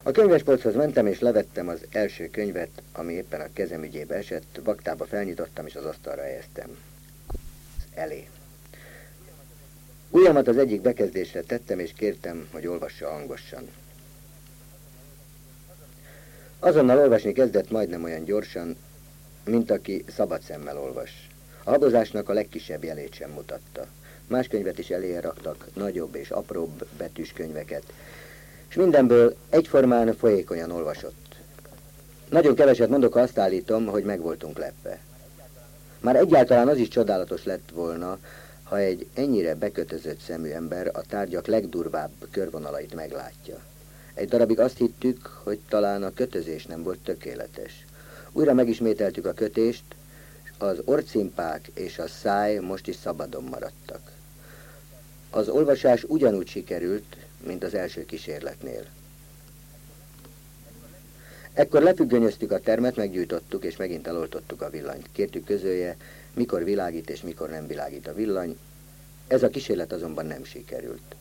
A könyvespolchoz mentem, és levettem az első könyvet, ami éppen a kezem ügyébe esett, baktába felnyitottam, és az asztalra helyeztem. Elé. Ujjamat az egyik bekezdésre tettem, és kértem, hogy olvassa hangosan. Azonnal olvasni kezdett, majdnem olyan gyorsan, mint aki szabad szemmel olvas. A habozásnak a legkisebb jelét sem mutatta. Más könyvet is eléje raktak, nagyobb és apróbb betűs könyveket, és mindenből egyformán folyékonyan olvasott. Nagyon keveset mondok, ha azt állítom, hogy meg voltunk lepve. Már egyáltalán az is csodálatos lett volna, ha egy ennyire bekötözött szemű ember a tárgyak legdurvább körvonalait meglátja. Egy darabig azt hittük, hogy talán a kötözés nem volt tökéletes. Újra megismételtük a kötést, az orcimpák és a száj most is szabadon maradtak. Az olvasás ugyanúgy sikerült, mint az első kísérletnél. Ekkor lefüggönyöztük a termet, meggyújtottuk, és megint eloltottuk a villanyt. Kértük közölje, mikor világít és mikor nem világít a villany. Ez a kísérlet azonban nem sikerült.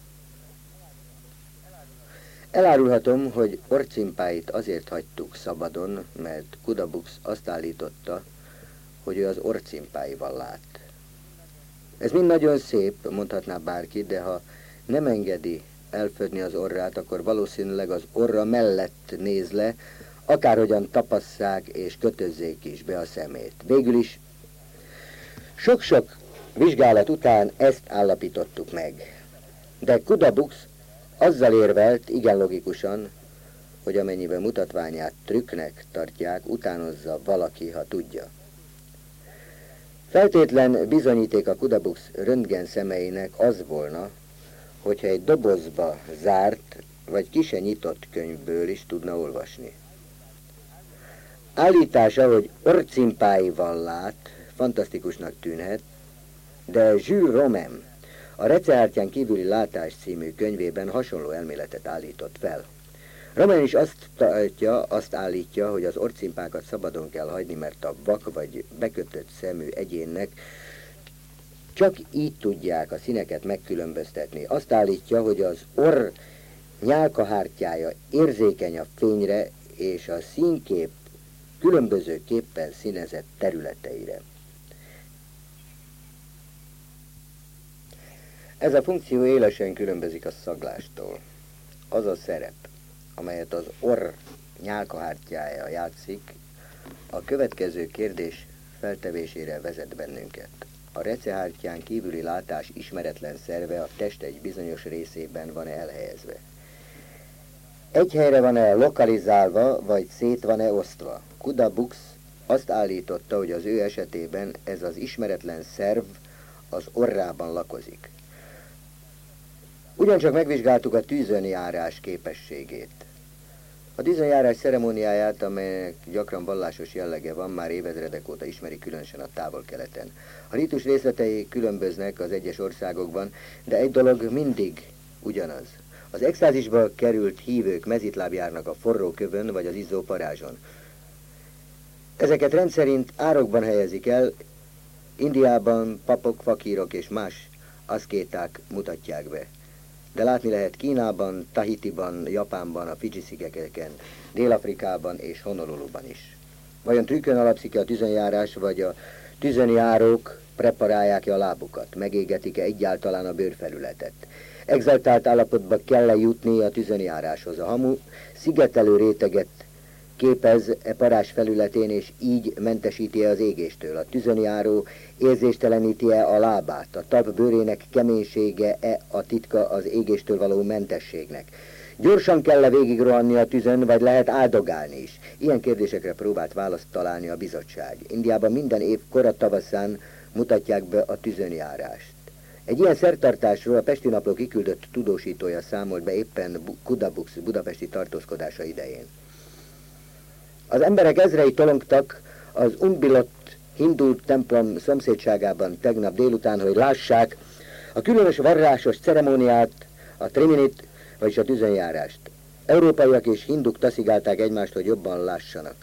Elárulhatom, hogy orcimpáit azért hagytuk szabadon, mert Kudabux azt állította, hogy ő az orcimpáival lát. Ez mind nagyon szép, mondhatná bárki, de ha nem engedi elfödni az orrát, akkor valószínűleg az orra mellett néz le, akárhogyan tapasszák és kötözzék is be a szemét. Végül is sok-sok vizsgálat után ezt állapítottuk meg. De Kudabux azzal érvelt, igen logikusan, hogy amennyiben mutatványát trükknek tartják, utánozza valaki, ha tudja. Feltétlen bizonyíték a Kudabux röntgen szemeinek az volna, hogyha egy dobozba zárt, vagy ki se nyitott könyvből is tudna olvasni. Állítása, hogy orcimpáival lát, fantasztikusnak tűnhet, de Jules Romain a Receártyán kívüli látás című könyvében hasonló elméletet állított fel. Romain is azt állítja, hogy az orcimpákat szabadon kell hagyni, mert a vak vagy bekötött szemű egyénnek csak így tudják a színeket megkülönböztetni. Azt állítja, hogy az orr nyálkahártyája érzékeny a fényre és a színkép különbözőképpen színezett területeire. Ez a funkció élesen különbözik a szaglástól. Az a szerep, amelyet az orr nyálkahártyája játszik, a következő kérdés feltevésére vezet bennünket. A recehártyán kívüli látás ismeretlen szerve a test egy bizonyos részében van-e elhelyezve? Egy helyre van-e lokalizálva, vagy szét van-e osztva? Kudabux azt állította, hogy az ő esetében ez az ismeretlen szerv az orrában lakozik. Ugyancsak megvizsgáltuk a tűzönjárás képességét. A tűzönjárás ceremóniáját, amelynek gyakran vallásos jellege van, már évezredek óta ismeri, különösen a Távol-Keleten. A rítus részletei különböznek az egyes országokban, de egy dolog mindig ugyanaz. Az extázisba került hívők mezitláb járnak a forró kövön vagy az izzó parázson. Ezeket rendszerint árokban helyezik el, Indiában papok, fakírok és más aszkéták mutatják be. De látni lehet Kínában, Tahitiban, Japánban, a Fidzsi-szigeteken, Dél-Afrikában és Honoluluban is. Vajon trükkön alapszik-e a tüzönjárás, vagy a tüzönjárók preparálják-e a lábukat? Megégetik-e egyáltalán a bőrfelületet? Exaltált állapotba kell jutni a tüzönjáráshoz. A hamu szigetelő réteget képez parázs felületén, és így mentesíti az égéstől. A tüzönjáró érzésteleníti-e a lábát? A tap bőrének keménysége-e a titka az égéstől való mentességnek? Gyorsan kell-e végigrohanni a tüzön, vagy lehet áldogálni is? Ilyen kérdésekre próbált választ találni a bizottság. Indiában minden év kora tavaszán mutatják be a tüzönjárást. Egy ilyen szertartásról a Pesti Napló kiküldött tudósítója számolt be éppen Kudabux budapesti tartózkodása idején. Az emberek ezrei tolongtak az Umbilott hindu templom szomszédságában tegnap délután, hogy lássák a különös varrásos ceremóniát, a triminit, vagyis a tüzönjárást. Európaiak és hinduk taszigálták egymást, hogy jobban lássanak.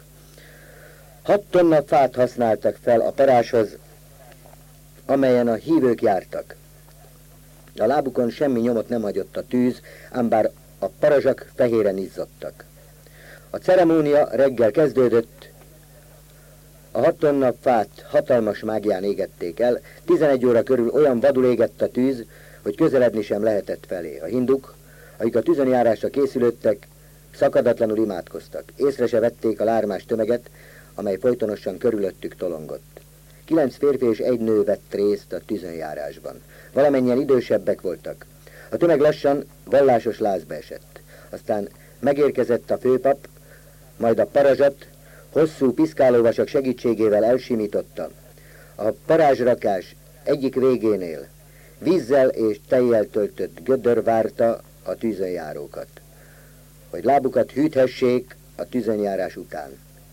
6 tonna fát használtak fel a parázshoz, amelyen a hívők jártak. A lábukon semmi nyomot nem hagyott a tűz, ám bár a parazsak fehéren izzadtak. A ceremónia reggel kezdődött, a 6 tonna fát hatalmas mágián égették el, 11 óra körül olyan vadul égett a tűz, hogy közeledni sem lehetett felé. A hinduk, akik a tűzönjárásra készülődtek, szakadatlanul imádkoztak. Észre se vették a lármás tömeget, amely folytonosan körülöttük tolongott. 9 férfi és 1 nő vett részt a tűzönjárásban. Valamennyien idősebbek voltak. A tömeg lassan vallásos lázba esett. Aztán megérkezett a főpap, majd a parazsat hosszú piszkálóvasak segítségével elsimította. A parázsrakás egyik végénél vízzel és tejjel töltött gödör várta a tűzönjárókat, hogy lábukat hűthessék a tűzönjárás után.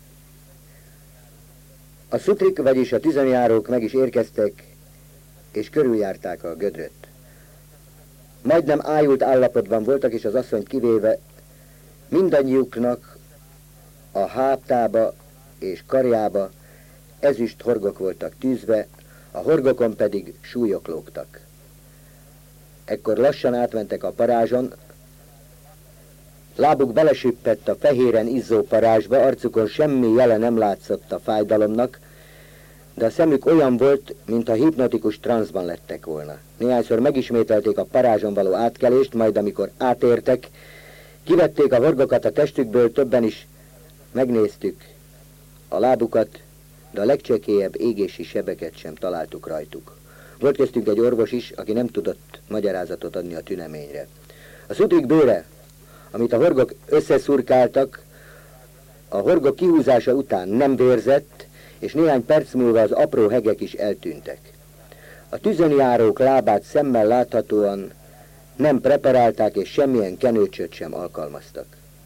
A szutrik, vagyis a tűzönjárók meg is érkeztek, és körüljárták a gödröt. Majdnem ájult állapotban voltak, és az asszonyt kivéve mindannyiuknak a hátába és karjába ezüst horgok voltak tűzve, a horgokon pedig súlyok lógtak. Ekkor lassan átmentek a parázson, lábuk belesüppett a fehéren izzó parázsba, arcukon semmi jele nem látszott a fájdalomnak, de a szemük olyan volt, mintha hipnotikus transzban lettek volna. Néhányszor megismételték a parázson való átkelést, majd amikor átértek, kivették a horgokat a testükből, többen is megnéztük a lábukat, de a legcsekélyebb égési sebeket sem találtuk rajtuk. Volt köztünk egy orvos is, aki nem tudott magyarázatot adni a tüneményre. A szutrik bőre, amit a horgok összeszurkáltak, a horgok kihúzása után nem vérzett, és néhány perc múlva az apró hegek is eltűntek. A tűzönjárók lábát szemmel láthatóan nem preparálták, és semmilyen kenőcsöt sem alkalmaztak.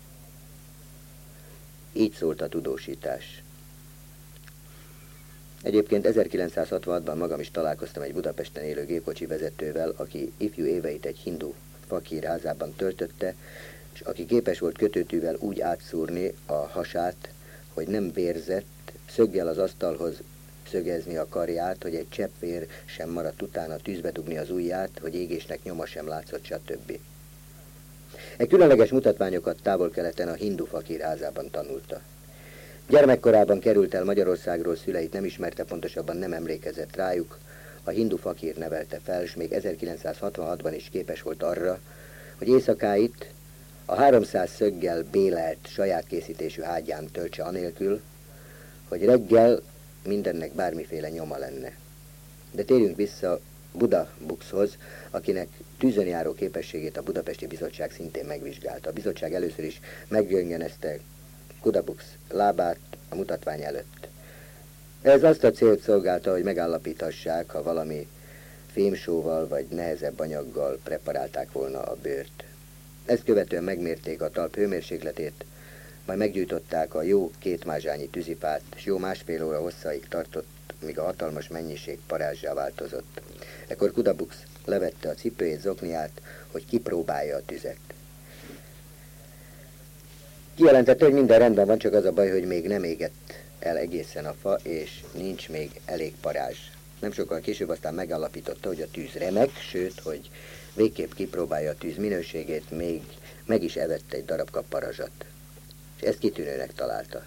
Így szólt a tudósítás. Egyébként 1966-ban magam is találkoztam egy Budapesten élő gépkocsi vezetővel, aki ifjú éveit egy hindu fakír házában töltötte, és aki képes volt kötőtűvel úgy átszúrni a hasát, hogy nem vérzett, szöggel az asztalhoz szögezni a karját, hogy egy csepp vér sem maradt utána, tűzbe dugni az ujját, hogy égésnek nyoma sem látszott, stb. Egy különleges mutatványokat Távol-Keleten a hindu fakír házában tanulta. Gyermekkorában került el Magyarországról, szüleit nem ismerte, pontosabban nem emlékezett rájuk. A hindu fakír nevelte fel, és még 1966-ban is képes volt arra, hogy éjszakáit a 300 szöggel bélelt saját készítésű ágyán töltse anélkül, hogy reggel mindennek bármiféle nyoma lenne. De térjünk vissza Buda Buxhoz, akinek tűzönjáró képességét a Budapesti Bizottság szintén megvizsgálta. A bizottság először is meggöngenezte Kudabux lábát a mutatvány előtt. Ez azt a célt szolgálta, hogy megállapíthassák, ha valami fémsóval vagy nehezebb anyaggal preparálták volna a bőrt. Ezt követően megmérték a talp hőmérsékletét, majd meggyújtották a jó 2 mázsányi tűzifát, és jó 1,5 óra hosszáig tartott, míg a hatalmas mennyiség parázsá változott. Ekkor Kudabux levette a cipőjét, zokniát, hogy kipróbálja a tüzet. Kijelentette, hogy minden rendben van, csak az a baj, hogy még nem égett el egészen a fa, és nincs még elég parázs. Nem sokkal később aztán megállapította, hogy a tűz remek, sőt, hogy végképp kipróbálja a tűz minőségét, még meg is evett egy darabka parazsat. És ezt kitűnőnek találta.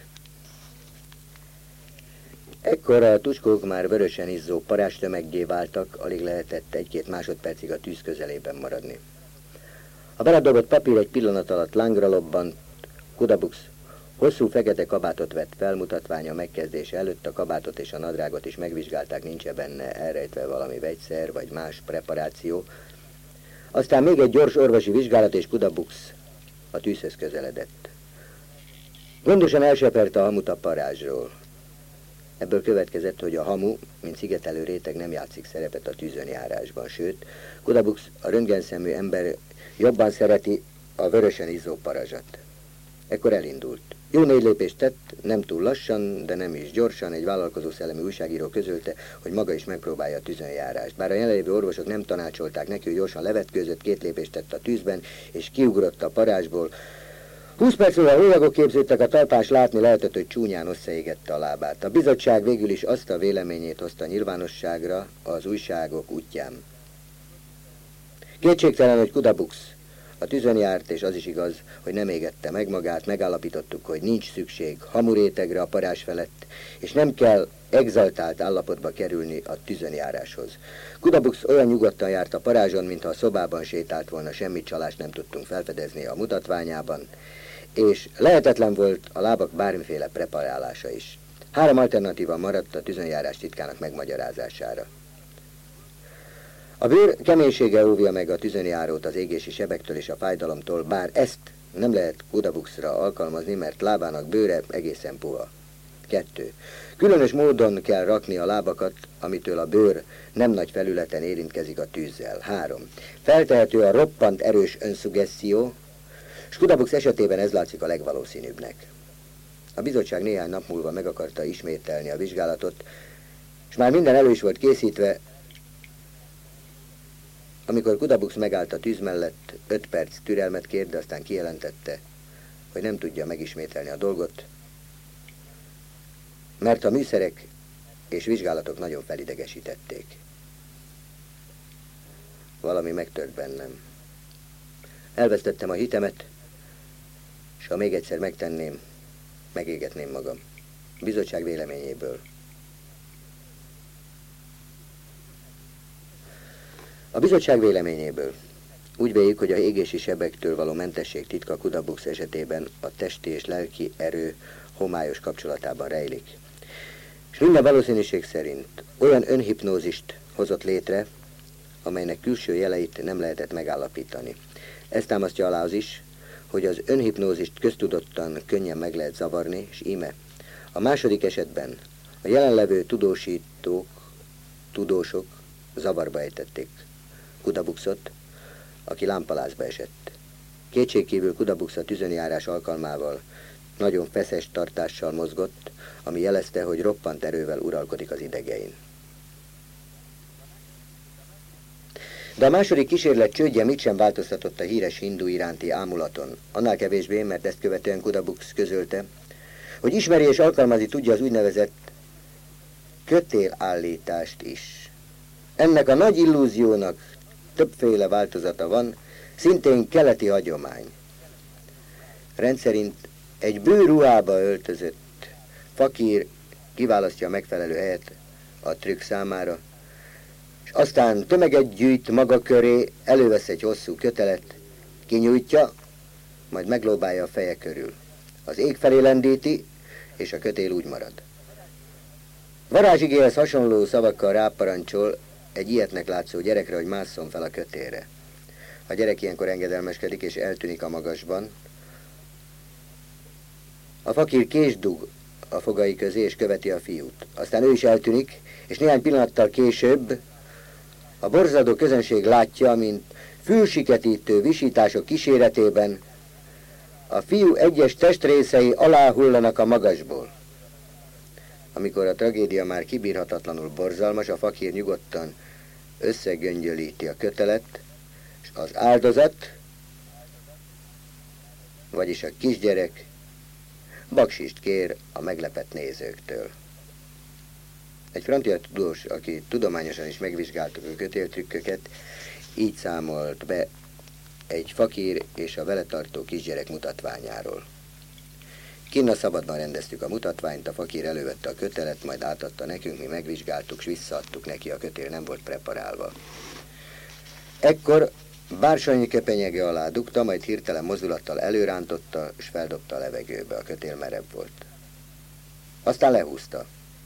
Ekkor a tuskók már vörösen izzó parázstömeggé váltak, alig lehetett 1-2 másodpercig a tűz közelében maradni. A beledobott papír egy pillanat alatt lángra lobbant. Kudabux hosszú fekete kabátot vett fel, mutatványa megkezdése előtt a kabátot és a nadrágot is megvizsgálták, nincs benne elrejtve valami vegyszer vagy más preparáció. Aztán még egy gyors orvosi vizsgálat, és Kudabux a tűzhöz közeledett. Gondosan elseperte a hamut a parázsról. Ebből következett, hogy a hamu, mint szigetelő réteg nem játszik szerepet a tűzönjárásban, sőt, Kudabux, a röntgenszemű ember jobban szereti a vörösen izzó parazsat. Ekkor elindult. Jó 4 lépést tett, nem túl lassan, de nem is gyorsan, egy vállalkozó szellemi újságíró közölte, hogy maga is megpróbálja a tűzönjárást. Bár a jelenlévő orvosok nem tanácsolták neki, hogy gyorsan levetkőzött, 2 lépést tett a tűzben, és kiugrott a parázsból. 20 perc múlva hólyagok képződtek a talpán, s látni lehetett, hogy csúnyán összeégette a lábát. A bizottság végül is azt a véleményét hozta nyilvánosságra az újságok útján. Kétségtelen, hogy Kudabux A tűzön járt, és az is igaz, hogy nem égette meg magát, megállapítottuk, hogy nincs szükség hamurétegre a parázs felett, és nem kell exaltált állapotba kerülni a tűzönjáráshoz. Kudabux olyan nyugodtan járt a parázson, mintha a szobában sétált volna, semmi csalást nem tudtunk felfedezni a mutatványában, és lehetetlen volt a lábak bármiféle preparálása is. 3 alternatíva maradt a tűzönjárás titkának megmagyarázására. A bőr keménysége óvja meg a tűzönjárót az égési sebektől és a fájdalomtól, bár ezt nem lehet Kudabuxra alkalmazni, mert lábának bőre egészen puha. 2. Különös módon kell rakni a lábakat, amitől a bőr nem nagy felületen érintkezik a tűzzel. 3. Feltehető a roppant erős önszugesszió, és Kudabux esetében ez látszik a legvalószínűbbnek. A bizottság néhány nap múlva meg akarta ismételni a vizsgálatot, és már minden elő is volt készítve, amikor Kudabux megállt a tűz mellett, 5 perc türelmet kért, de aztán kijelentette, hogy nem tudja megismételni a dolgot, mert a műszerek és vizsgálatok nagyon felidegesítették. Valami megtört bennem. Elvesztettem a hitemet, és ha még egyszer megtenném, megégetném magam. Bizottság véleményéből. A bizottság véleményéből úgy véljük, hogy a égési sebektől való mentesség titka Kudabux esetében a testi és lelki erő homályos kapcsolatában rejlik. És minden valószínűség szerint olyan önhipnózist hozott létre, amelynek külső jeleit nem lehetett megállapítani. Ezt támasztja alá az is, hogy az önhipnózist köztudottan könnyen meg lehet zavarni, és íme. A második esetben a jelenlevő tudósok zavarba ejtették Kudabuxot, aki lámpalázba esett. Kétségkívül Kudabux a tűzönjárás alkalmával nagyon feszes tartással mozgott, ami jelezte, hogy roppant erővel uralkodik az idegein. De a második kísérlet csődje mit sem változtatott a híres hindu iránti ámulaton, annál kevésbé, mert ezt követően Kudabux közölte, hogy ismeri és alkalmazni tudja az úgynevezett kötélállítást is. Ennek a nagy illúziónak többféle változata van, szintén keleti hagyomány. Rendszerint egy bőruhába öltözött fakír kiválasztja a megfelelő helyet a trükk számára, és aztán tömeget gyűjt maga köré, elővesz egy hosszú kötelet, kinyújtja, majd meglóbálja a feje körül. Az ég felé lendíti, és a kötél úgy marad. Varázsigéhez hasonló szavakkal ráparancsol egy ilyetnek látszó gyerekre, hogy másszon fel a kötélre. A gyerek ilyenkor engedelmeskedik, és eltűnik a magasban. A fakír kést dug a fogai közé, és követi a fiút. Aztán ő is eltűnik, és néhány pillanattal később a borzadó közönség látja, mint fülsiketítő visítások kíséretében a fiú egyes testrészei aláhullanak a magasból. Amikor a tragédia már kibírhatatlanul borzalmas, a fakír nyugodtan összegöngyölíti a kötelet, és az áldozat, vagyis a kisgyerek baksist kér a meglepett nézőktől. Egy francia tudós, aki tudományosan is megvizsgálta a kötéltrükköket, így számolt be egy fakír és a vele tartó kisgyerek mutatványáról. Kinn a szabadban rendeztük a mutatványt, a fakír elővette a kötelet, majd átadta nekünk, mi megvizsgáltuk, és visszaadtuk neki, a kötél nem volt preparálva. Ekkor bársonyi köpenyege alá dugta, majd hirtelen mozdulattal előrántotta, és feldobta a levegőbe, a kötél merev volt. Aztán lehúzta.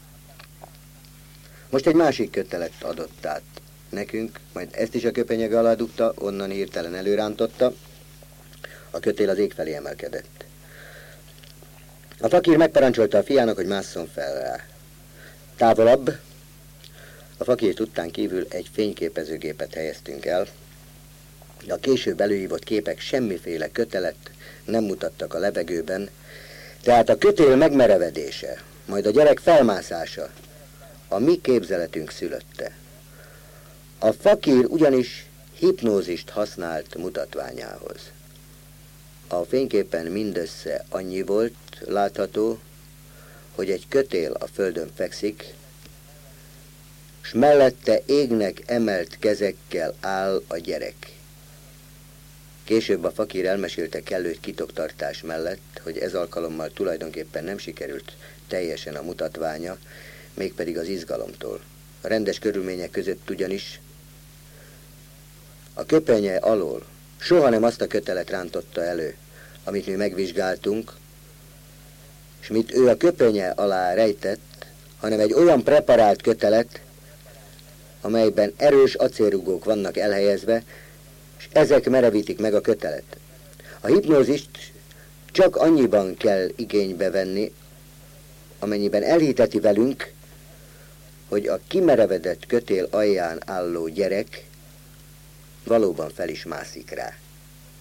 Most egy másik kötelet adott át nekünk, majd ezt is a köpenyege alá dugta, onnan hirtelen előrántotta, a kötél az ég felé emelkedett. A fakír megparancsolta a fiának, hogy másszon fel rá. Távolabb a fakír tudtán kívül egy fényképezőgépet helyeztünk el. A később előhívott képek semmiféle kötelet nem mutattak a levegőben, tehát a kötél megmerevedése, majd a gyerek felmászása a mi képzeletünk szülötte. A fakír ugyanis hipnózist használt mutatványához. A fényképen mindössze annyi volt látható, hogy egy kötél a földön fekszik, s mellette égnek emelt kezekkel áll a gyerek. Később a fakír elmesélte kellő titoktartás mellett, hogy ez alkalommal tulajdonképpen nem sikerült teljesen a mutatványa, mégpedig az izgalomtól. A rendes körülmények között ugyanis a köpenye alól soha nem azt a kötelet rántotta elő, amit mi megvizsgáltunk, és mit ő a köpenye alá rejtett, hanem egy olyan preparált kötelet, amelyben erős acélrugók vannak elhelyezve, és ezek merevítik meg a kötelet. A hipnózist csak annyiban kell igénybe venni, amennyiben elhiteti velünk, hogy a kimerevedett kötél alján álló gyerek valóban fel is mászik rá.